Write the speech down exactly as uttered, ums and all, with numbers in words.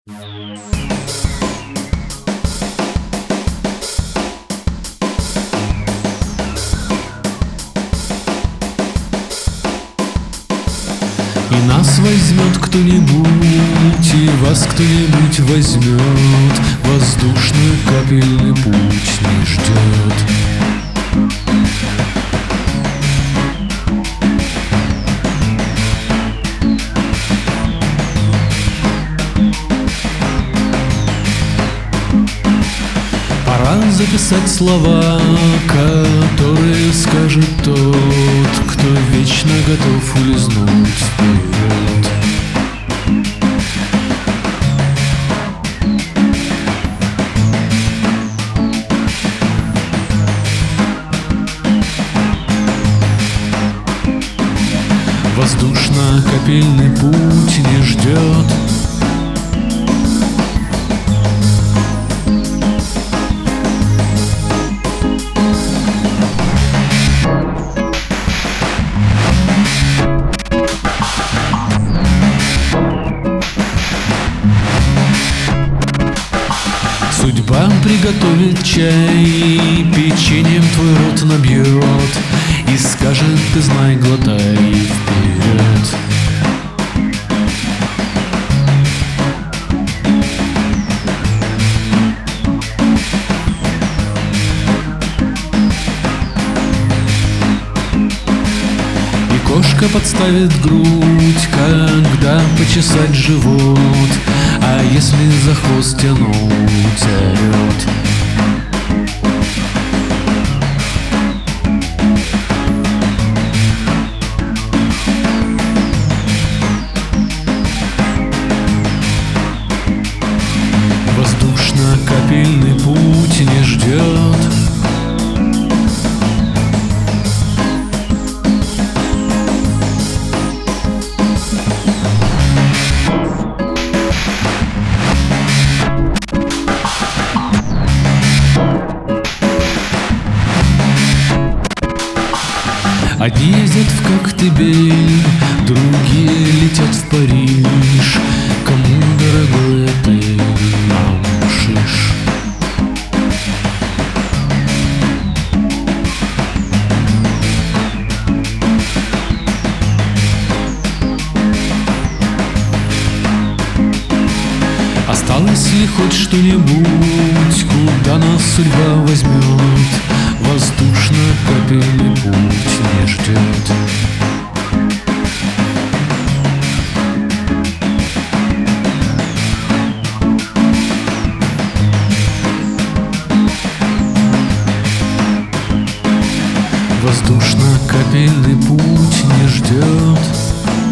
И нас возьмет кто-нибудь, и вас кто-нибудь возьмет. Воздушный капельный путь не ждет. Пора записать слова, которые скажет тот, кто вечно готов улизнуть вперед. Воздушно-капельный путь не ждет. Судьба приготовит чай, печеньем твой рот набьет и скажет: ты знай, глотай вперед. И кошка подставит грудь, когда почесать живот, а если за хвост тянуть, орет. Воздушно-капельный путь не ждет. Одни ездят в Коктебель, другие летят в Париж. Кому дорогой отель, нам шиш. Осталось ли хоть что-нибудь, куда нас судьба возьмет? Воздушно-капельный путь не ждет. Воздушно-капельный путь не ждет.